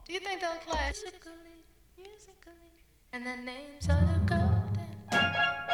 Do you think they'll classically, musically, and their names are the golden?